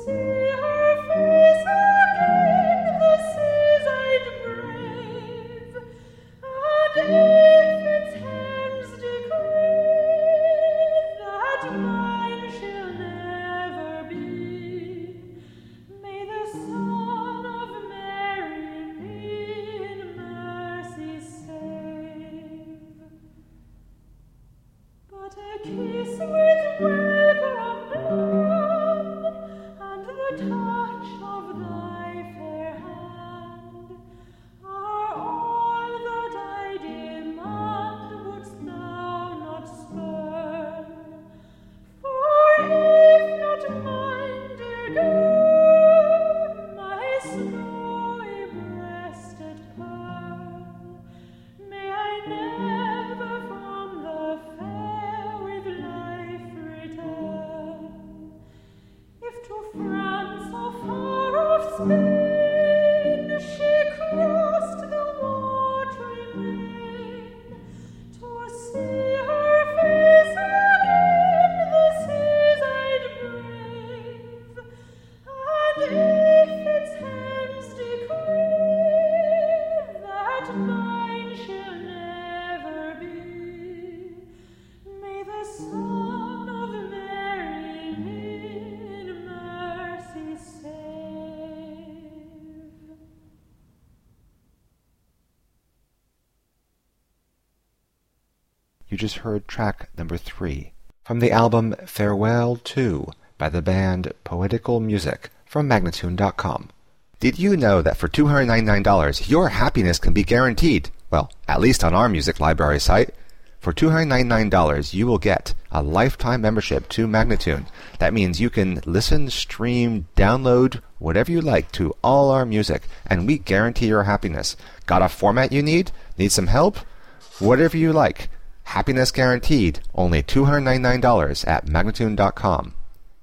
You just heard track number 3 from the album Farewell To by the band Poetical Music from Magnatune.com. Did you know that for $299 your happiness can be guaranteed? Well, at least on our music library site. For $299 you will get a lifetime membership to Magnatune. That means you can listen, stream, download, whatever you like to all our music, and we guarantee your happiness. Got a format you need? Need some help? Whatever you like. Happiness guaranteed. Only $299 at Magnatune.com.